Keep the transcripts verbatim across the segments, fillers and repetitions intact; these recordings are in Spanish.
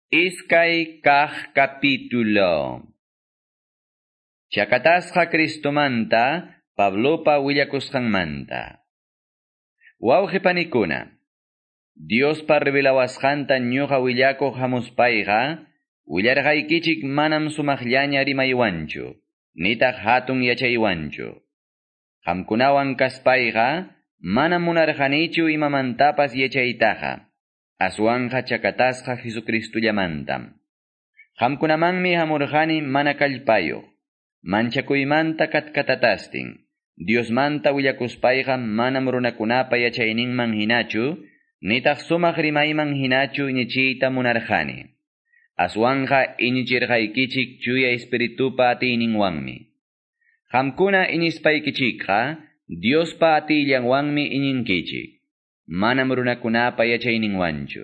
Iskay kah capítulo. Chakatasqa Cristomanta, Pablopa willakusqanmanta. Wawqipanikuna, Diospa revelawasqanta ñuqa willakuq hamuspayqa, willarqaykichik manam sumaqllaña rimaywanchu, nitaq hatun yachaywanchu. Qamkunawan kaspayqa, manam munarqanichu imamantapas yachaytaqa. Aswanja chakatasqa Jesucristullamantam. Qamkunamanmi hamurqani mana kallpayuq. Manchakuymanta katkatataptin. Diosmanta willakuspayqa manam runakunapa yachayninman hinachu, nitaq sumaq rimayman hinachu iñichiyta munarqani. Aswanja iñichirqaykichik chuya espiritupa atiyninwanmi. Qamkuna iñispaykichikqa, Diospa atillanwanmi iñinkichik. Manam runakunapa yachayninwanchu.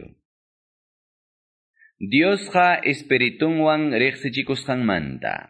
Diosqa espiritunwan riqsichikusqanmanta.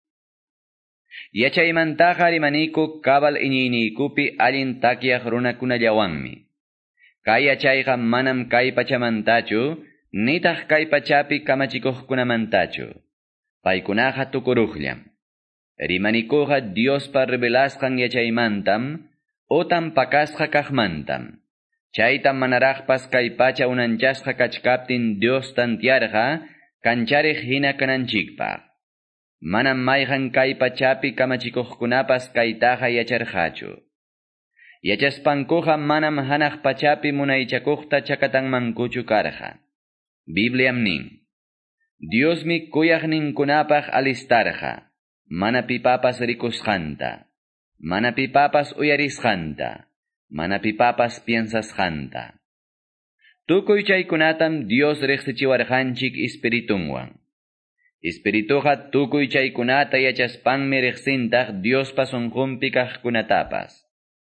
Yachaymantaqa rimaniku kabal iñiyniykupi allin takyaq runakunallawanmi. Kay yachayqa manam kay pachamantachu, nitaq kay pachapi kamachikuqkunamantachu. Paykunaqa tukuruqllam. Rimanikuqa Diospa revelasqan yachaymantam, otan pakasqa kaqmantam. Chayta manaraqpas kay pacha unanchasqa kachkaptin Dios tantiarqa, kanchariq hina kananchikpaq. Manam mayqan kay pachapi kamachikuqkunapas kaytaqa yacharqachu. Yachaspankuqa manam hanaq pachapi munaychakuqta chakatanmankuchu karqa. Bibliam nin: Diosmi kuyaqninkunapaq alistarqa, mana pipapas rikusqanta, mana pipapas uyarisqanta, mana pipapas piensasqanta. Tukuy chaykunatam Dios riqsichiwarqanchik espiritunwan. Espirituqa tukuy chaykunata yachaspanmi riqsintaq Diospa sunqunpi kaqkunatapas.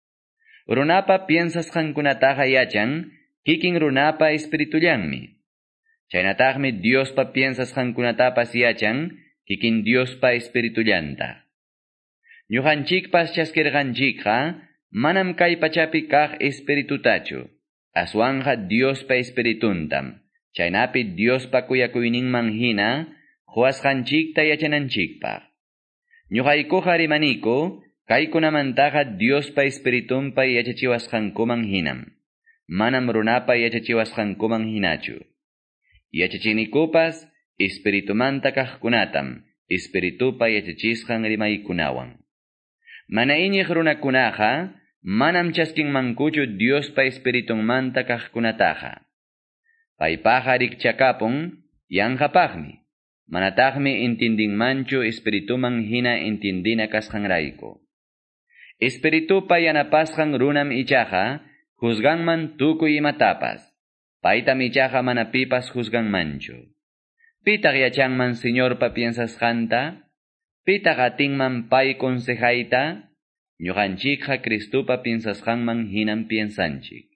Runapa piensasqankunataqa yachan, kikin runapa espiritullanmi. Chaynataqmi Diospa piensasqankunatapas yachan, kikin Diospa espiritullanta. Ñuqanchikpas chaskirqanchikqa, manam kay pachapi kaq espiritutachu. Aswanja Diospa espirituntam. Chaynapi Diospa kuyakuyninman hina, huasqanchikta yachananchikpaq. Ñuqaykuqa rimaniku, kaykunamantaqa Diospa espiritunpa yachachiwasqankuman hinam. Manam runapa yachachiwasqankuman hinachu. Yachachinikupas, espiritumanta kaqkunatam, espiritupa yachachisqan rimaykunawan. Mana iñiq runakunaqa, manam chaskinmankuchu Diospa espiritunmanta kaqkunataqa. Paypaqa rikchakapun, yanqapaqmi. Manataqmi intindinmanchu espirituman hina intindina kasqanrayku. Espiritupa yanapasqan runam ichaqa, juzganman tukuy imatapas. Paytam ichaqa mana pipas juzganmanchu. Pitaq yachanman Señorpa piensasqanta, pitaq atinman pay consejayta, ñuqanchikqa Cristupa piensasqanman hinam piensanchik.